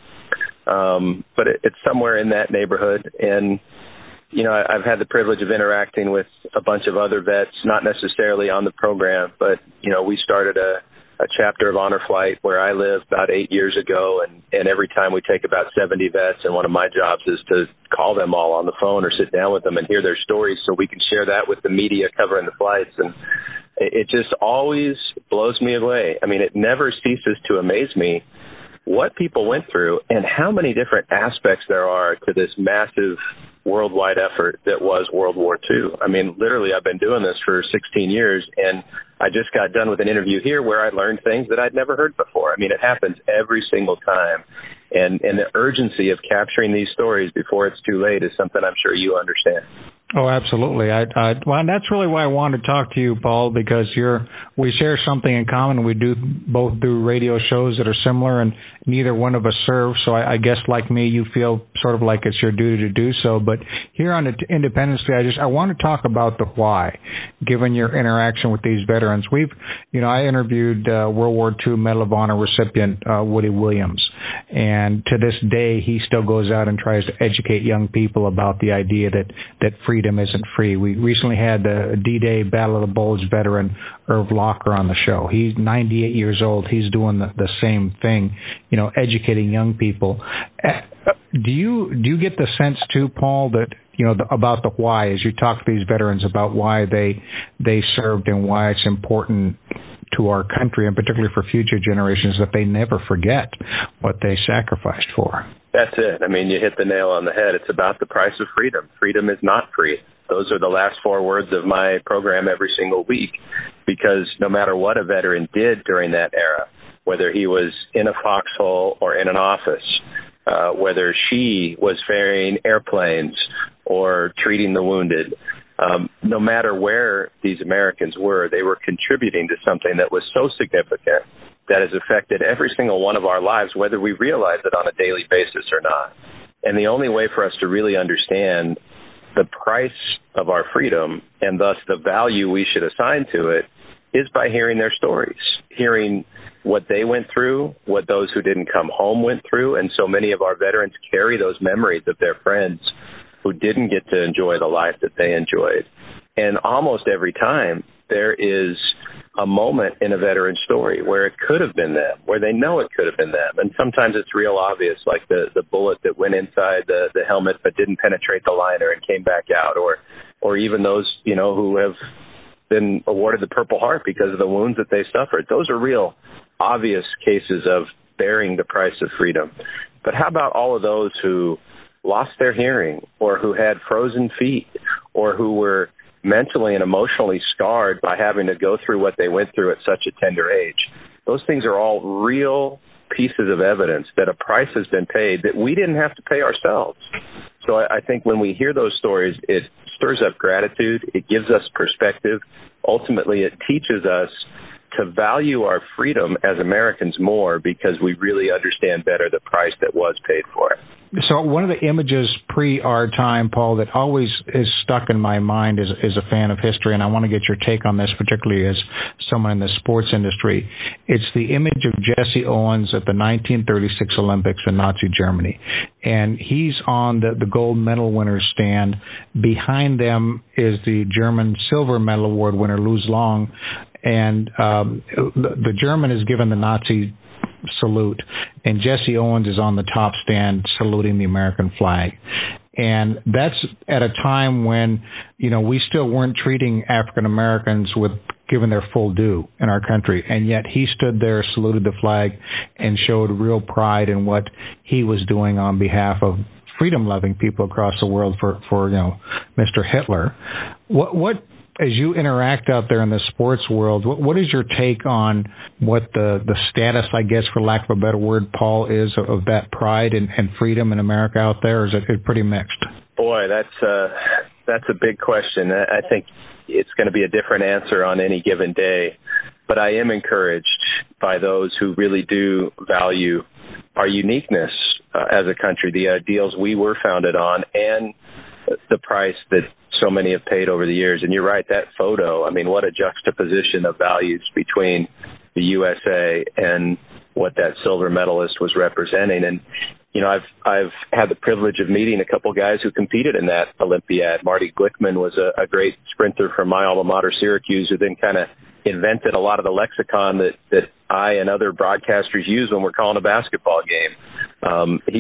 but it's somewhere in that neighborhood. And, you know, I've had the privilege of interacting with a bunch of other vets, not necessarily on the program, but, you know, we started a chapter of Honor Flight where I live about 8 years ago, and every time we take about 70 vets, and one of my jobs is to call them all on the phone or sit down with them and hear their stories so we can share that with the media covering the flights. And it just always blows me away. I mean, it never ceases to amaze me what people went through and how many different aspects there are to this massive worldwide effort that was World War II. I mean, literally, I've been doing this for 16 years, and I just got done with an interview here where I learned things that I'd never heard before. I mean, it happens every single time. And the urgency of capturing these stories before it's too late is something I'm sure you understand. Oh, absolutely. Well, and that's really why I wanted to talk to you, Paul, because we share something in common. We both do radio shows that are similar, and neither one of us serve. So I guess, like me, you feel sort of like it's your duty to do so. But here on Independence Day, I want to talk about the why, given your interaction with these veterans. I interviewed World War II Medal of Honor recipient Woody Williams. And to this day, he still goes out and tries to educate young people about the idea that freedom isn't free. We recently had the D-Day Battle of the Bulge veteran Irv Locker on the show. He's 98 years old. He's doing the same thing, educating young people. Do you get the sense too, Paul, that about the why, as you talk to these veterans about why they served and why it's important to our country, and particularly for future generations, that they never forget what they sacrificed for? That's it. I mean, you hit the nail on the head. It's about the price of freedom. Freedom is not free. Those are the last 4 words of my program every single week, because no matter what a veteran did during that era, whether he was in a foxhole or in an office, whether she was ferrying airplanes or treating the wounded, no matter where these Americans were, they were contributing to something that was so significant that has affected every single one of our lives, whether we realize it on a daily basis or not. And the only way for us to really understand the price of our freedom and thus the value we should assign to it is by hearing their stories, hearing what they went through, what those who didn't come home went through. And so many of our veterans carry those memories of their friends who didn't get to enjoy the life that they enjoyed. And almost every time there is a moment in a veteran's story where it could have been them, where they know it could have been them. And sometimes it's real obvious, like the bullet that went inside the helmet but didn't penetrate the liner and came back out, or even those, who have been awarded the Purple Heart because of the wounds that they suffered. Those are real obvious cases of bearing the price of freedom. But how about all of those who lost their hearing, or who had frozen feet, or who were mentally and emotionally scarred by having to go through what they went through at such a tender age? Those things are all real pieces of evidence that a price has been paid that we didn't have to pay ourselves. So I think when we hear those stories, it stirs up gratitude. It gives us perspective. Ultimately, it teaches us to value our freedom as Americans more, because we really understand better the price that was paid for it. So one of the images pre our time, Paul, that always is stuck in my mind as a fan of history, and I want to get your take on this, particularly as someone in the sports industry. It's the image of Jesse Owens at the 1936 Olympics in Nazi Germany. And he's on the gold medal winners stand. Behind them is the German silver medal award winner, Luz Long. And the German is given the Nazi salute, and Jesse Owens is on the top stand saluting the American flag. And that's at a time when, we still weren't treating African Americans with given their full due in our country. And yet he stood there, saluted the flag, and showed real pride in what he was doing on behalf of freedom-loving people across the world for Mr. Hitler. What as you interact out there in the sports world, what is your take on what the status, I guess, for lack of a better word, Paul, is of that pride and freedom in America out there? Or is it pretty mixed? Boy, that's a big question. I think it's going to be a different answer on any given day. But I am encouraged by those who really do value our uniqueness as a country, the ideals we were founded on, and the price that so many have paid over the years. And you're right, that photo, I mean, what a juxtaposition of values between the USA and what that silver medalist was representing. And, I've had the privilege of meeting a couple guys who competed in that Olympiad. Marty Glickman was a great sprinter from my alma mater, Syracuse, who then kind of invented a lot of the lexicon that I and other broadcasters use when we're calling a basketball game. He was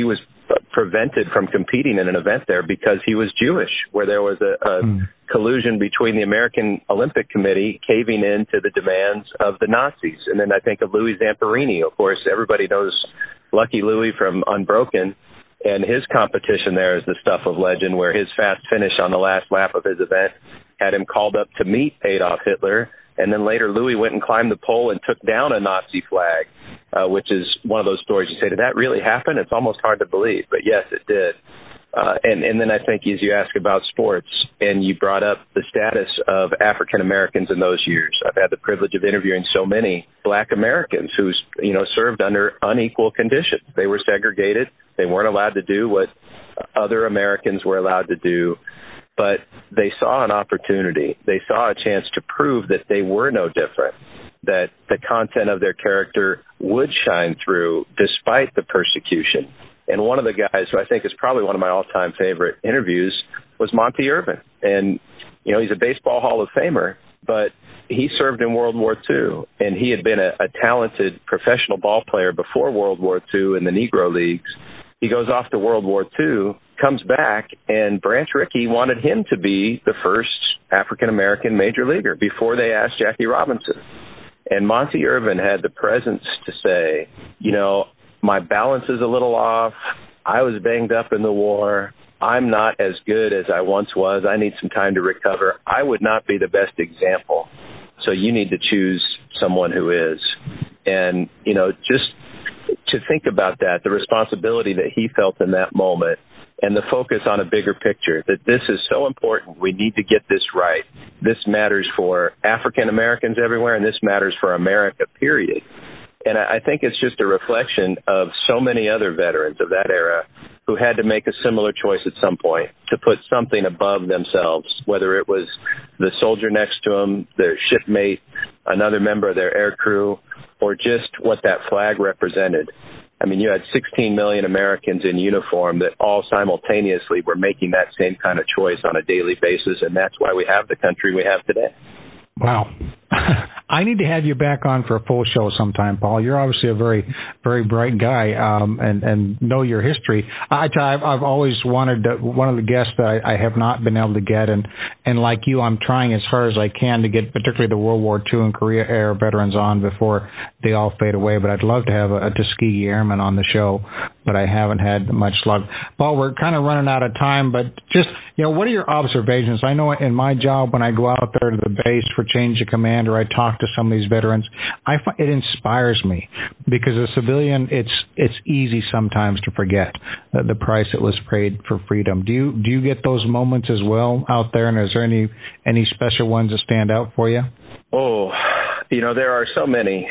prevented from competing in an event there because he was Jewish, where there was a collusion between the American Olympic Committee caving in to the demands of the Nazis. And then I think of Louis Zamperini. Of course, everybody knows Lucky Louie from Unbroken, and his competition there is the stuff of legend, where his fast finish on the last lap of his event had him called up to meet Adolf Hitler, and then later Louis went and climbed the pole and took down a Nazi flag, which is one of those stories you say, did that really happen? It's almost hard to believe, but yes, it did. And then I think as you ask about sports, and you brought up the status of African Americans in those years. I've had the privilege of interviewing so many Black Americans who, served under unequal conditions. They were segregated. They weren't allowed to do what other Americans were allowed to do, but they saw an opportunity. They saw a chance to prove that they were no different, that the content of their character would shine through despite the persecution. And one of the guys who I think is probably one of my all-time favorite interviews was Monty Irvin. And, he's a baseball Hall of Famer, but he served in World War II, and he had been a talented professional ball player before World War II in the Negro Leagues. He goes off to World War II, comes back, and Branch Rickey wanted him to be the first African-American major leaguer before they asked Jackie Robinson. And Monty Irvin had the presence to say, my balance is a little off. I was banged up in the war. I'm not as good as I once was. I need some time to recover. I would not be the best example. So you need to choose someone who is. And, just to think about that, the responsibility that he felt in that moment, and the focus on a bigger picture, that this is so important. We need to get this right. This matters for African Americans everywhere, and this matters for America, period. And I think it's just a reflection of so many other veterans of that era who had to make a similar choice at some point to put something above themselves, whether it was the soldier next to them, their shipmate, another member of their air crew, or just what that flag represented. I mean, you had 16 million Americans in uniform that all simultaneously were making that same kind of choice on a daily basis, and that's why we have the country we have today. Wow. I need to have you back on for a full show sometime, Paul. You're obviously a very, very bright guy, and know your history. I've always wanted one of the guests that I have not been able to get, and like you, I'm trying as hard as I can to get particularly the World War II and Korea era veterans on before they all fade away. But I'd love to have a Tuskegee Airman on the show, but I haven't had much luck. Paul, we're kind of running out of time, but just, what are your observations? I know in my job when I go out there to the base for change of command, or I talk to some of these veterans, I find it inspires me, because as a civilian, it's easy sometimes to forget the price that was paid for freedom. Do you get those moments as well out there, and is there any special ones that stand out for you? Oh, there are so many.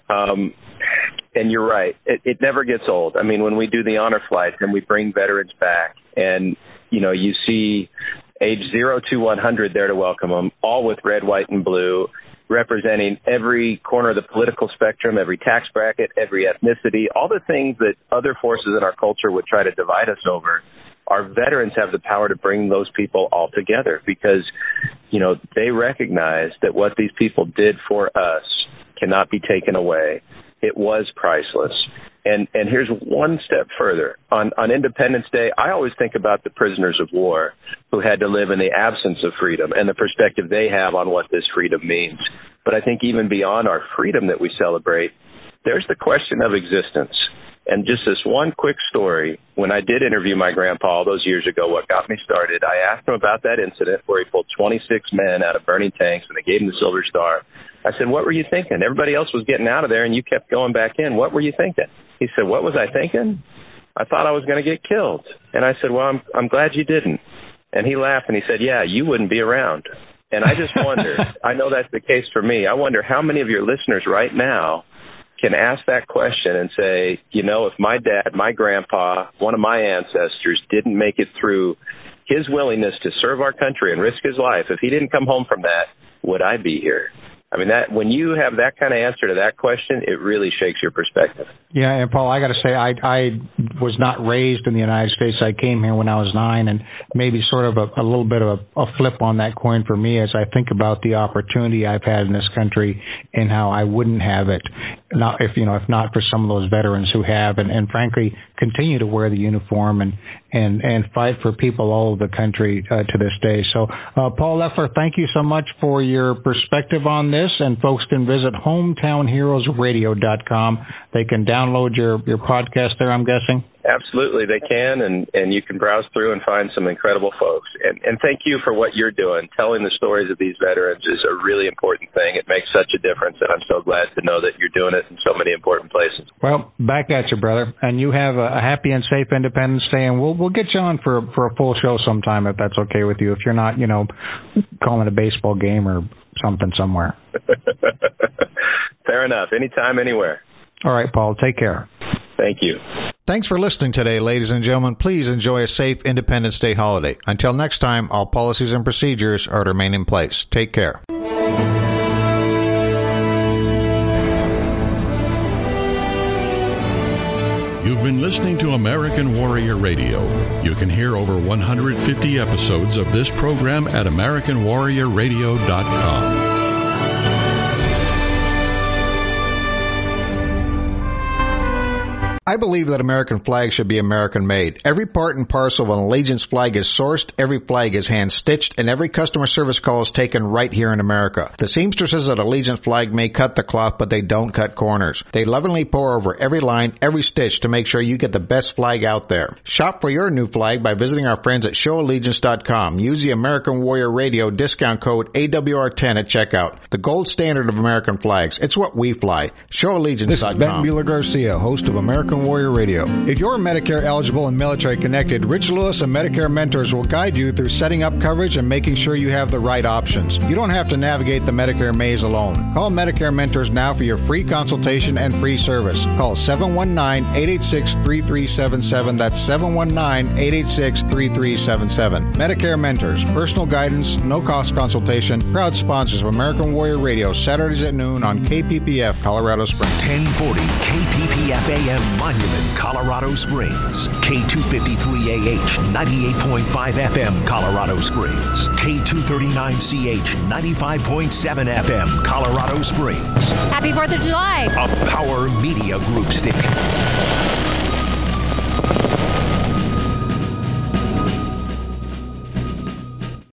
And you're right. It never gets old. I mean, when we do the honor flights and we bring veterans back, and, you see age 0 to 100 there to welcome them, all with red, white, and blue, representing every corner of the political spectrum, every tax bracket, every ethnicity, all the things that other forces in our culture would try to divide us over. Our veterans have the power to bring those people all together because, they recognize that what these people did for us cannot be taken away. It was priceless. And here's one step further. On Independence Day, I always think about the prisoners of war who had to live in the absence of freedom and the perspective they have on what this freedom means. But I think even beyond our freedom that we celebrate, there's the question of existence. And just this one quick story, when I did interview my grandpa all those years ago, what got me started, I asked him about that incident where he pulled 26 men out of burning tanks and they gave him the Silver Star. I said, what were you thinking? Everybody else was getting out of there and you kept going back in. What were you thinking? He said, what was I thinking? I thought I was going to get killed. And I said, well, I'm glad you didn't. And he laughed and he said, yeah, you wouldn't be around. And I just wonder, I know that's the case for me. I wonder how many of your listeners right now can ask that question and say, if my dad, my grandpa, one of my ancestors didn't make it through his willingness to serve our country and risk his life, if he didn't come home from that, would I be here? I mean, that when you have that kind of answer to that question, it really shakes your perspective. Yeah, and Paul, I got to say, I was not raised in the United States. I came here when I was 9, and maybe sort of a little bit of a flip on that coin for me as I think about the opportunity I've had in this country and how I wouldn't have it if not for some of those veterans who have and frankly continue to wear the uniform and fight for people all over the country to this day. So, Paul Leffler, thank you so much for your perspective on this, and folks can visit hometownheroesradio.com. They can download your podcast there, I'm guessing? Absolutely, they can, and you can browse through and find some incredible folks. And thank you for what you're doing. Telling the stories of these veterans is a really important thing. It makes such a difference, and I'm so glad to know that you're doing it in so many important places. Well, back at you, brother. And you have a happy and safe Independence Day, and we'll get you on for a full show sometime if that's okay with you, if you're not, calling a baseball game or something somewhere. Fair enough. Anytime, anywhere. All right, Paul. Take care. Thank you. Thanks for listening today, ladies and gentlemen. Please enjoy a safe Independence Day holiday. Until next time, all policies and procedures are to remain in place. Take care. You've been listening to American Warrior Radio. You can hear over 150 episodes of this program at AmericanWarriorRadio.com. I believe that American flags should be American-made. Every part and parcel of an Allegiance flag is sourced, every flag is hand-stitched, and every customer service call is taken right here in America. The seamstresses at Allegiance flag may cut the cloth, but they don't cut corners. They lovingly pour over every line, every stitch to make sure you get the best flag out there. Shop for your new flag by visiting our friends at ShowAllegiance.com. Use the American Warrior Radio discount code AWR10 at checkout. The gold standard of American flags. It's what we fly. ShowAllegiance.com. This is Ben Mueller-Garcia, host of American Warrior Radio. If you're Medicare eligible and military connected, Rich Lewis and Medicare Mentors will guide you through setting up coverage and making sure you have the right options. You don't have to navigate the Medicare maze alone. Call Medicare Mentors now for your free consultation and free service. Call 719-886-3377. That's 719-886-3377. Medicare Mentors, personal guidance, no-cost consultation, proud sponsors of American Warrior Radio, Saturdays at noon on KPPF, Colorado Springs. 1040 KPPF AM Monument, Colorado Springs. K253AH, 98.5 FM, Colorado Springs. K239CH, 95.7 FM, Colorado Springs. Happy 4th of July. A Power Media Group station.